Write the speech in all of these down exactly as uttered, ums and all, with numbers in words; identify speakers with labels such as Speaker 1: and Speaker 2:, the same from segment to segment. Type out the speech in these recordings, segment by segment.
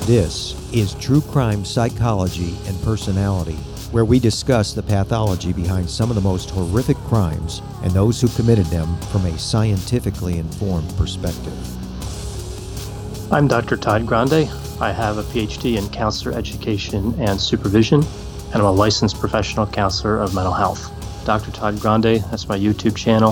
Speaker 1: This is True Crime Psychology and Personality, where we discuss the pathology behind some of the most horrific crimes and those who committed them from a scientifically informed perspective.
Speaker 2: I'm Doctor Todd Grande. I have a P H D in counselor education and supervision, and I'm a licensed professional counselor of mental health. Doctor Todd Grande, that's my YouTube channel.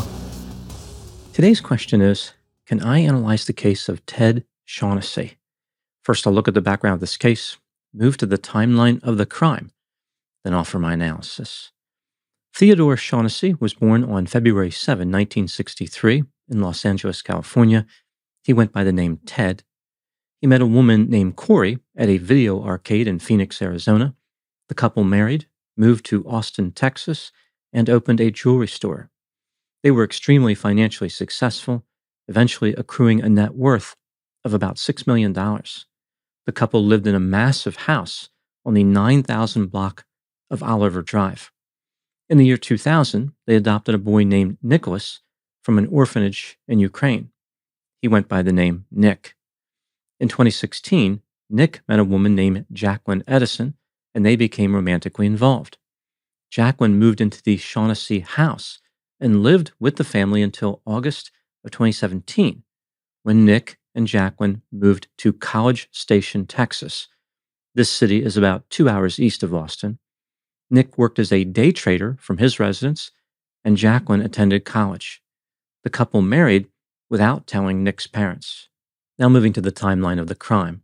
Speaker 3: Today's question is, can I analyze the case of Ted Shaughnessy? First, I'll look at the background of this case, move to the timeline of the crime, then offer my analysis. Theodore Shaughnessy was born on February seventh, nineteen sixty-three, in Los Angeles, California. He went by the name Ted. He met a woman named Corey at a video arcade in Phoenix, Arizona. The couple married, moved to Austin, Texas, and opened a jewelry store. They were extremely financially successful, eventually accruing a net worth of about six million dollars. The couple lived in a massive house on the nine thousand block of Oliver Drive. In the year two thousand, they adopted a boy named Nicholas from an orphanage in Ukraine. He went by the name Nick. In twenty sixteen, Nick met a woman named Jacqueline Edison, and they became romantically involved. Jacqueline moved into the Shaughnessy house and lived with the family until August of twenty seventeen, when Nick and Jacqueline moved to College Station, Texas. This city is about two hours east of Austin. Nick worked as a day trader from his residence, and Jacqueline attended college. The couple married without telling Nick's parents. Now moving to the timeline of the crime.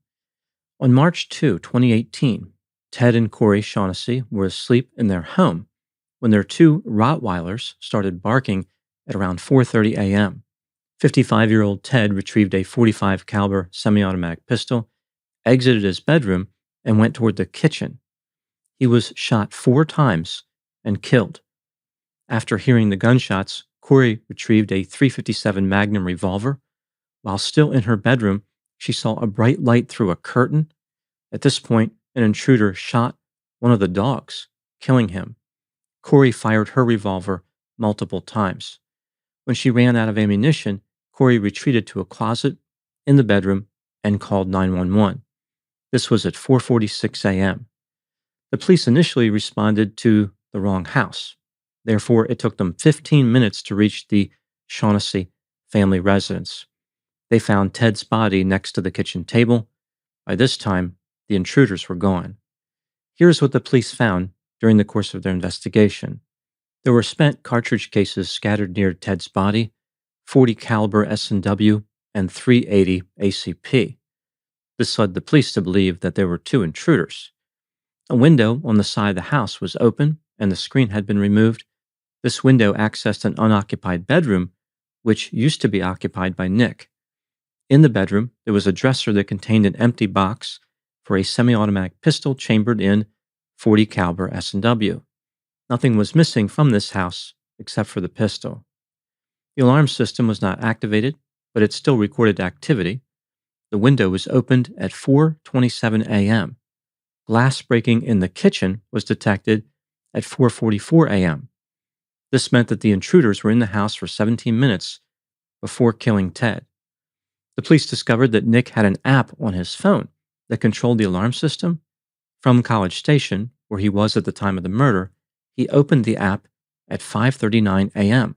Speaker 3: On March second, twenty eighteen, Ted and Corey Shaughnessy were asleep in their home when their two Rottweilers started barking at around four thirty a.m. fifty-five-year-old Ted retrieved a forty-five caliber semi-automatic pistol, exited his bedroom, and went toward the kitchen. He was shot four times and killed. After hearing the gunshots, Corey retrieved a three fifty-seven Magnum revolver. While still in her bedroom, she saw a bright light through a curtain. At this point, an intruder shot one of the dogs, killing him. Corey fired her revolver multiple times. When she ran out of ammunition, Corey retreated to a closet in the bedroom and called nine one one. This was at four forty-six a.m. The police initially responded to the wrong house. Therefore, it took them fifteen minutes to reach the Shaughnessy family residence. They found Ted's body next to the kitchen table. By this time, the intruders were gone. Here's what the police found during the course of their investigation. There were spent cartridge cases scattered near Ted's body, forty caliber S and W, and three eighty A C P. This led the police to believe that there were two intruders. A window on the side of the house was open, and the screen had been removed. This window accessed an unoccupied bedroom, which used to be occupied by Nick. In the bedroom, there was a dresser that contained an empty box for a semi-automatic pistol chambered in forty caliber S and W. Nothing was missing from this house except for the pistol. The alarm system was not activated, but it still recorded activity. The window was opened at four twenty-seven a.m. Glass breaking in the kitchen was detected at four forty-four a.m. This meant that the intruders were in the house for seventeen minutes before killing Ted. The police discovered that Nick had an app on his phone that controlled the alarm system. From College Station, where he was at the time of the murder, he opened the app at five thirty-nine a.m.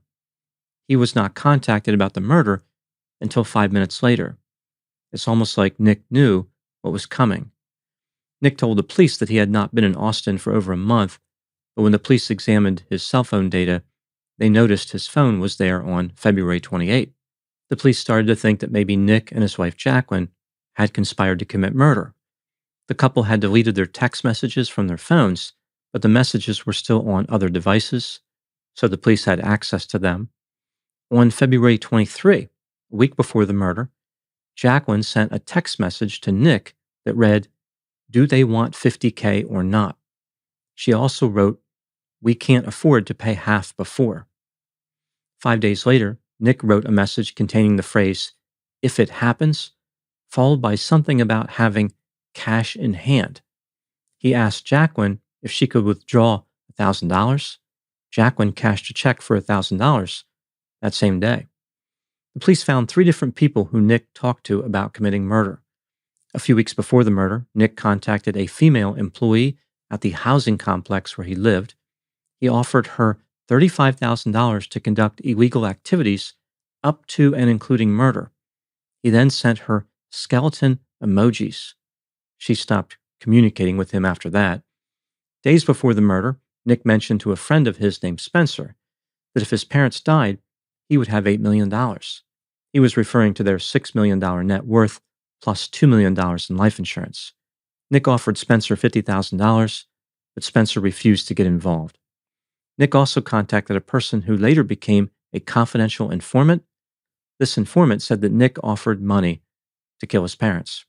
Speaker 3: He was not contacted about the murder until five minutes later. It's almost like Nick knew what was coming. Nick told the police that he had not been in Austin for over a month, but when the police examined his cell phone data, they noticed his phone was there on February twenty-eighth. The police started to think that maybe Nick and his wife Jacqueline had conspired to commit murder. The couple had deleted their text messages from their phones, but the messages were still on other devices, so the police had access to them. On February twenty-third, a week before the murder, Jacqueline sent a text message to Nick that read, "Do they want fifty K or not?" She also wrote, "We can't afford to pay half before." Five days later, Nick wrote a message containing the phrase, "If it happens," followed by something about having cash in hand. He asked Jacqueline if she could withdraw one thousand dollars. Jacqueline cashed a check for one thousand dollars that same day. The police found three different people who Nick talked to about committing murder. A few weeks before the murder, Nick contacted a female employee at the housing complex where he lived. He offered her thirty-five thousand dollars to conduct illegal activities up to and including murder. He then sent her skeleton emojis. She stopped communicating with him after that. Days before the murder, Nick mentioned to a friend of his named Spencer that if his parents died, he would have eight million dollars. He was referring to their six million dollars net worth plus two million dollars in life insurance. Nick offered Spencer fifty thousand dollars, but Spencer refused to get involved. Nick also contacted a person who later became a confidential informant. This informant said that Nick offered money to kill his parents.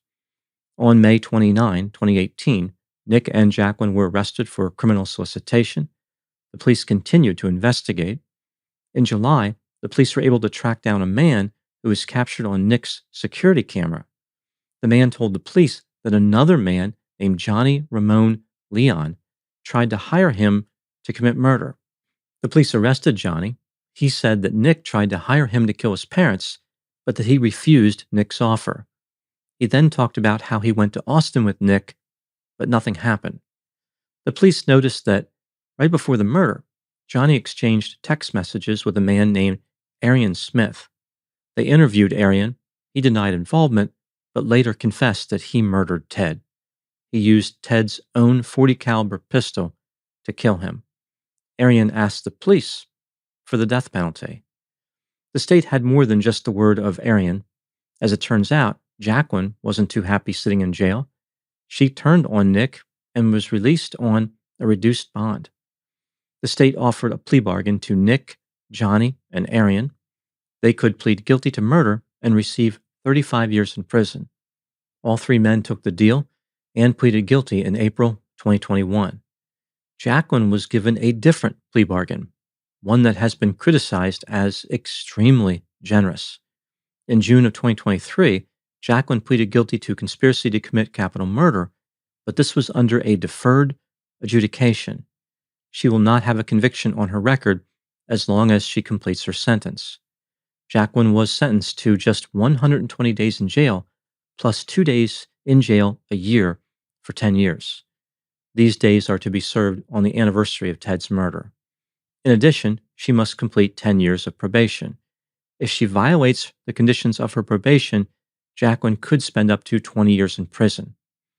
Speaker 3: On May twenty-ninth, twenty eighteen, Nick and Jacqueline were arrested for criminal solicitation. The police continued to investigate. In July, the police were able to track down a man who was captured on Nick's security camera. The man told the police that another man named Johnny Ramon Leon tried to hire him to commit murder. The police arrested Johnny. He said that Nick tried to hire him to kill his parents, but that he refused Nick's offer. He then talked about how he went to Austin with Nick, but nothing happened. The police noticed that right before the murder, Johnny exchanged text messages with a man named Arian Smith. They interviewed Arian. He denied involvement, but later confessed that he murdered Ted. He used Ted's own forty caliber pistol to kill him. Arian asked the police for the death penalty. The state had more than just the word of Arian. As it turns out, Jacqueline wasn't too happy sitting in jail. She turned on Nick and was released on a reduced bond. The state offered a plea bargain to Nick, Johnny, and Arian. They could plead guilty to murder and receive thirty-five years in prison. All three men took the deal and pleaded guilty in April twenty twenty-one. Jacqueline was given a different plea bargain, one that has been criticized as extremely generous. In June of twenty twenty-three, Jacqueline pleaded guilty to conspiracy to commit capital murder, but this was under a deferred adjudication. She will not have a conviction on her record as long as she completes her sentence. Jacqueline was sentenced to just one hundred twenty days in jail, plus two days in jail a year for ten years. These days are to be served on the anniversary of Ted's murder. In addition, she must complete ten years of probation. If she violates the conditions of her probation, Jacqueline could spend up to twenty years in prison.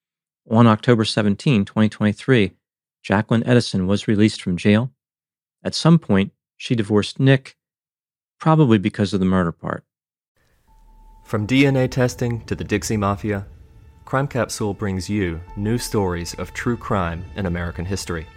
Speaker 3: On October seventeenth, twenty twenty-three, Jacqueline Edison was released from jail. At some point, she divorced Nick, probably because of the murder part.
Speaker 4: From D N A testing to the Dixie Mafia, Crime Capsule brings you new stories of true crime in American history.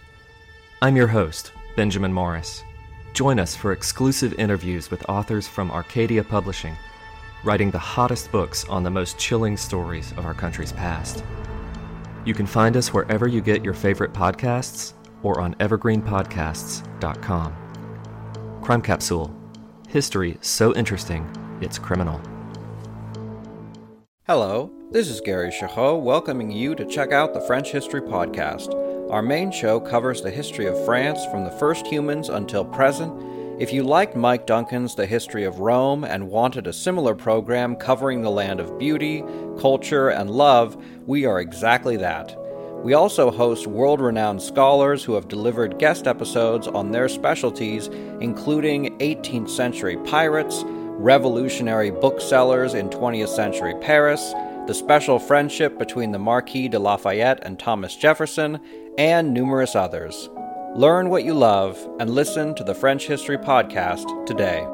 Speaker 4: I'm your host, Benjamin Morris. Join us for exclusive interviews with authors from Arcadia Publishing, writing the hottest books on the most chilling stories of our country's past. You can find us wherever you get your favorite podcasts or on evergreen podcasts dot com. Crime Capsule. History so interesting, it's criminal.
Speaker 5: Hello, this is Gary Chahot welcoming you to check out the French History Podcast. Our main show covers the history of France from the first humans until present. If you liked Mike Duncan's The History of Rome and wanted a similar program covering the land of beauty, culture, and love, we are exactly that. We also host world-renowned scholars who have delivered guest episodes on their specialties, including eighteenth century pirates, revolutionary booksellers in twentieth century Paris, the special friendship between the Marquis de Lafayette and Thomas Jefferson, and numerous others. Learn what you love and listen to the French History Podcast today.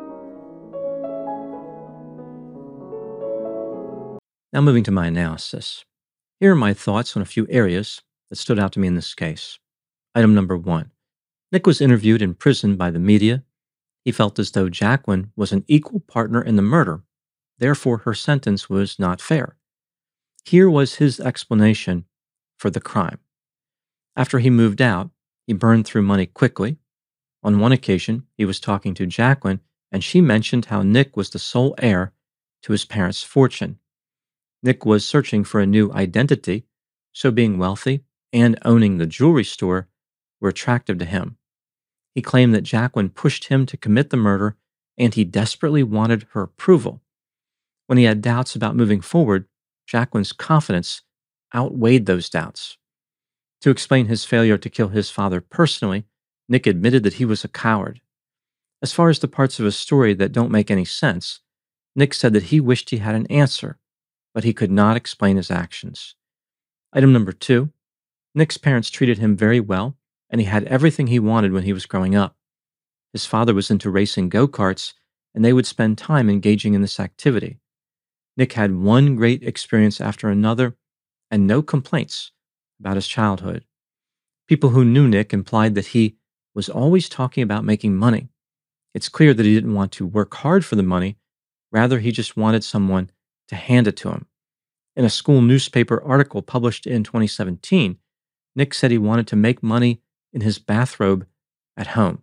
Speaker 3: Now moving to my analysis. Here are my thoughts on a few areas that stood out to me in this case. Item number one. Nick was interviewed in prison by the media. He felt as though Jacqueline was an equal partner in the murder, therefore her sentence was not fair. Here was his explanation for the crime. After he moved out, he burned through money quickly. On one occasion, he was talking to Jacqueline, and she mentioned how Nick was the sole heir to his parents' fortune. Nick was searching for a new identity, so being wealthy and owning the jewelry store were attractive to him. He claimed that Jacqueline pushed him to commit the murder, and he desperately wanted her approval. When he had doubts about moving forward, Jacqueline's confidence outweighed those doubts. To explain his failure to kill his father personally, Nick admitted that he was a coward. As far as the parts of his story that don't make any sense, Nick said that he wished he had an answer, but he could not explain his actions. Item number two, Nick's parents treated him very well, and he had everything he wanted when he was growing up. His father was into racing go-karts, and they would spend time engaging in this activity. Nick had one great experience after another, and no complaints about his childhood. People who knew Nick implied that he was always talking about making money. It's clear that he didn't want to work hard for the money, rather he just wanted someone to hand it to him. In a school newspaper article published in twenty seventeen, Nick said he wanted to make money in his bathrobe at home.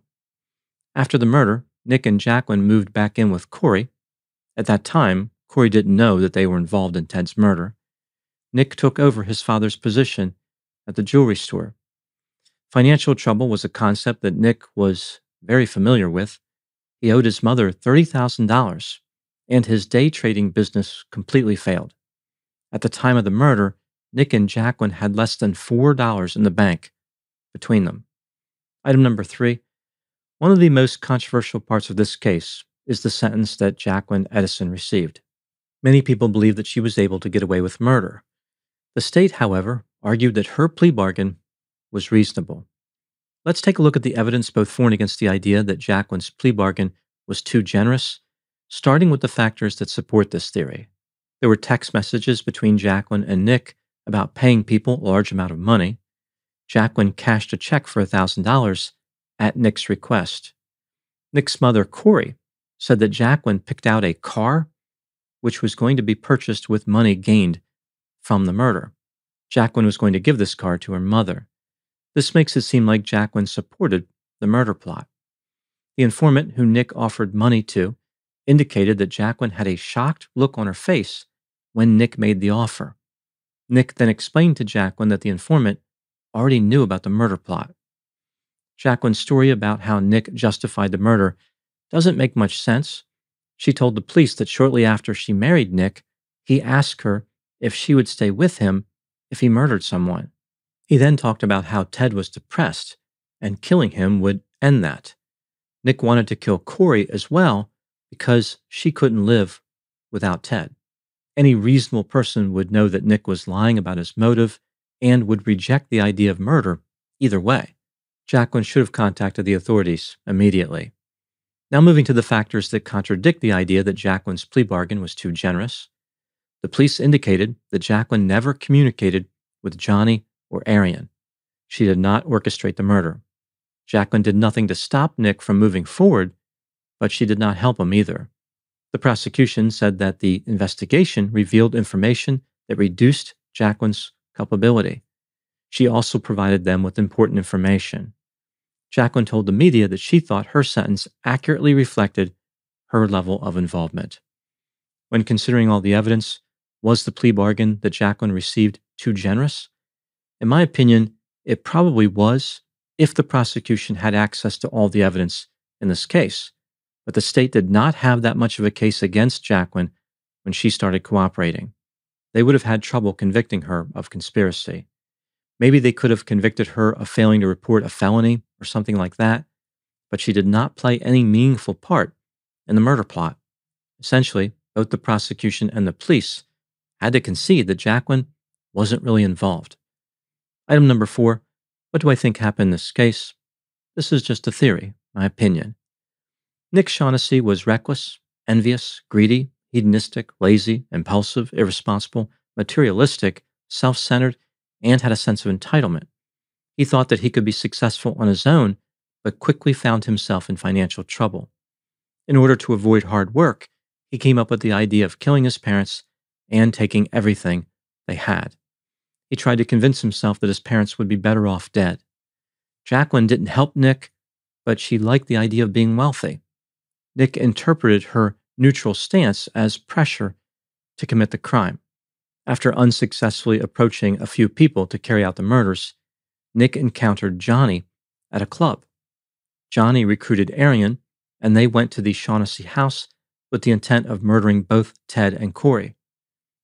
Speaker 3: After the murder, Nick and Jacqueline moved back in with Corey. At that time, Corey didn't know that they were involved in Ted's murder. Nick took over his father's position at the jewelry store. Financial trouble was a concept that Nick was very familiar with. He owed his mother thirty thousand dollars, and his day trading business completely failed. At the time of the murder, Nick and Jacqueline had less than four dollars in the bank between them. Item number three, one of the most controversial parts of this case is the sentence that Jacqueline Edison received. Many people believe that she was able to get away with murder. The state, however, argued that her plea bargain was reasonable. Let's take a look at the evidence both for and against the idea that Jacqueline's plea bargain was too generous, starting with the factors that support this theory. There were text messages between Jacqueline and Nick about paying people a large amount of money. Jacqueline cashed a check for one thousand dollars at Nick's request. Nick's mother, Corey, said that Jacqueline picked out a car which was going to be purchased with money gained from the murder. Jacqueline was going to give this car to her mother. This makes it seem like Jacqueline supported the murder plot. The informant who Nick offered money to indicated that Jacqueline had a shocked look on her face when Nick made the offer. Nick then explained to Jacqueline that the informant already knew about the murder plot. Jacqueline's story about how Nick justified the murder doesn't make much sense. She told the police that shortly after she married Nick, he asked her if she would stay with him if he murdered someone. He then talked about how Ted was depressed, and killing him would end that. Nick wanted to kill Corey as well because she couldn't live without Ted. Any reasonable person would know that Nick was lying about his motive and would reject the idea of murder either way. Jacqueline should have contacted the authorities immediately. Now moving to the factors that contradict the idea that Jacqueline's plea bargain was too generous. The police indicated that Jacqueline never communicated with Johnny or Arian. She did not orchestrate the murder. Jacqueline did nothing to stop Nick from moving forward, but she did not help him either. The prosecution said that the investigation revealed information that reduced Jacqueline's culpability. She also provided them with important information. Jacqueline told the media that she thought her sentence accurately reflected her level of involvement. When considering all the evidence, was the plea bargain that Jacqueline received too generous? In my opinion, it probably was if the prosecution had access to all the evidence in this case, but the state did not have that much of a case against Jacqueline when she started cooperating. They would have had trouble convicting her of conspiracy. Maybe they could have convicted her of failing to report a felony or something like that, but she did not play any meaningful part in the murder plot. Essentially, both the prosecution and the police had to concede that Jacqueline wasn't really involved. Item number four, what do I think happened in this case? This is just a theory, my opinion. Nick Shaughnessy was reckless, envious, greedy, hedonistic, lazy, impulsive, irresponsible, materialistic, self-centered, and had a sense of entitlement. He thought that he could be successful on his own, but quickly found himself in financial trouble. In order to avoid hard work, he came up with the idea of killing his parents and taking everything they had. He tried to convince himself that his parents would be better off dead. Jacqueline didn't help Nick, but she liked the idea of being wealthy. Nick interpreted her neutral stance as pressure to commit the crime. After unsuccessfully approaching a few people to carry out the murders, Nick encountered Johnny at a club. Johnny recruited Arian, and they went to the Shaughnessy house with the intent of murdering both Ted and Corey.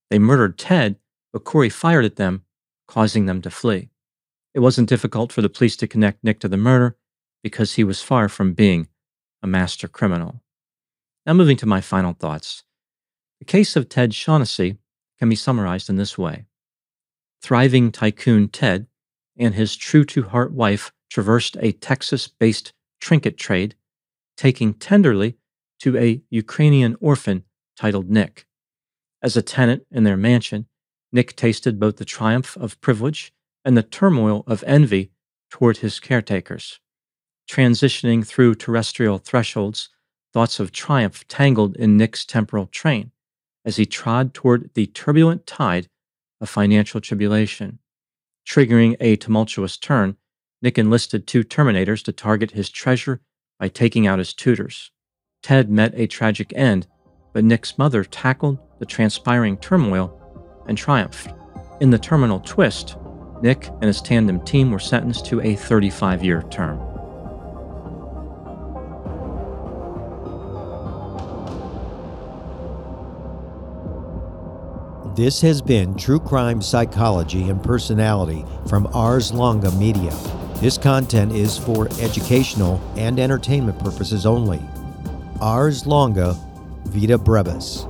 Speaker 3: They murdered Ted, but Corey fired at them, causing them to flee. It wasn't difficult for the police to connect Nick to the murder because he was far from being a master criminal. Now moving to my final thoughts. The case of Ted Shaughnessy can be summarized in this way. Thriving tycoon Ted and his true-to-heart wife traversed a Texas-based trinket trade, taking tenderly to a Ukrainian orphan titled Nick. As a tenant in their mansion, Nick tasted both the triumph of privilege and the turmoil of envy toward his caretakers. Transitioning through terrestrial thresholds, thoughts of triumph tangled in Nick's temporal train as he trod toward the turbulent tide of financial tribulation. Triggering a tumultuous turn, Nick enlisted two Terminators to target his treasure by taking out his tutors. Ted met a tragic end, but Nick's mother tackled the transpiring turmoil and triumphed. In the terminal twist, Nick and his tandem team were sentenced to a thirty-five-year term.
Speaker 1: This has been True Crime Psychology and Personality from Ars Longa Media. This content is for educational and entertainment purposes only. Ars Longa Vita Brevis.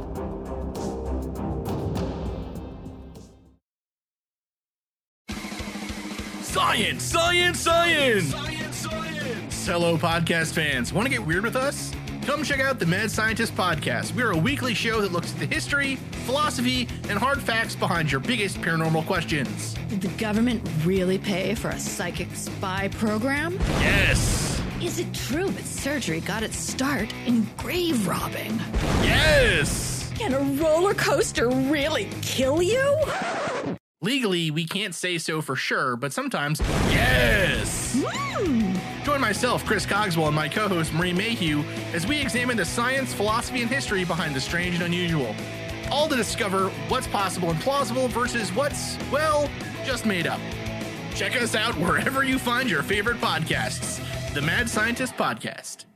Speaker 6: Science, science, science! Science, science! Hello, podcast fans. Want to get weird with us? Come check out the Mad Scientist Podcast. We're a weekly show that looks at the history, philosophy, and hard facts behind your biggest paranormal questions.
Speaker 7: Did the government really pay for a psychic spy program?
Speaker 6: Yes!
Speaker 7: Is it true that surgery got its start in grave robbing?
Speaker 6: Yes!
Speaker 7: Can a roller coaster really kill you?
Speaker 6: Legally, we can't say so for sure, but sometimes, yes!
Speaker 7: Mm.
Speaker 6: Join myself, Chris Cogswell, and my co-host, Marie Mayhew, as we examine the science, philosophy, and history behind the strange and unusual. All to discover what's possible and plausible versus what's, well, just made up. Check us out wherever you find your favorite podcasts. The Mad Scientist Podcast.